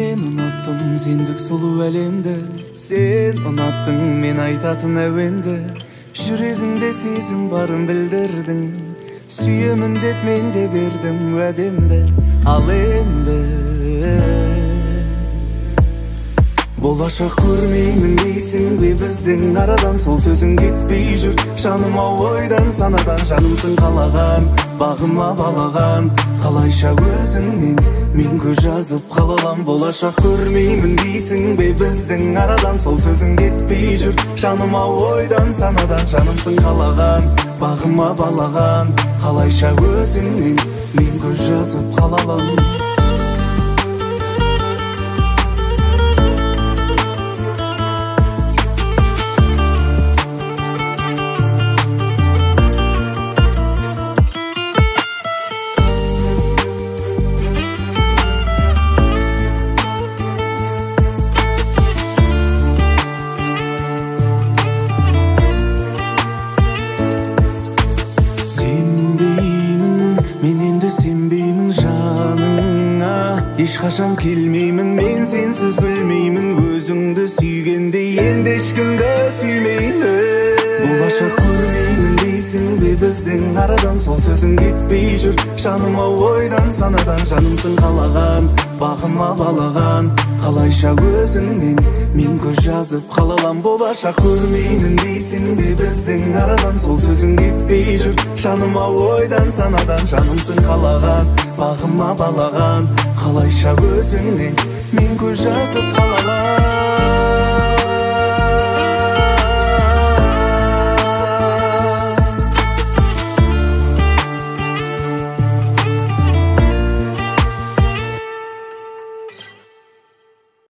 Мен ұнаттым сендік сұлу әлемді, сен ұнаттың мен айтатын әуенді. Жүрегіңде сезім барын білдірдің, сүйемін деп мен де бердім уәдемді. Ал енді болашақ көрмеймін дейсің бе біздің арадан, сол сөзің кетпей жүр жаныма ойдан санадан. Жанымсың қалаған, бағыма балаған, қалайша өзіңнен мен көз жазып қалалам. Болашақ көрмеймін дейсің бе біздің арадан, сол сөзің кетпей жүр жаныма ойдан санадан. Жанымсың қалаған, бағыма балаған, қалайша өзіңнен мен көз жазып қалалам. Мен енді сенбеймін жаныңа, ешқашан келмеймін, мен сенсіз гүлмеймін. Өзіңді сүйгенде енді ешкімді сүймеймін. Болашақ көрмеймін дейсің бе біздің арадан, сол сөзің кетпей жүр жаныма ойдан санадан. Жанымсың қалаған, бағыма балаған, қалайша өзіңнен мен көз жазып қалалам. Болашақ көрмеймін дейсің бе біздің арадан, сол сөзің кетпей жүр жаныма ойдан санадан. Жанымсың қалаған, бағыма балаған, қалайша өзіңнен мен көз жазып қалалам.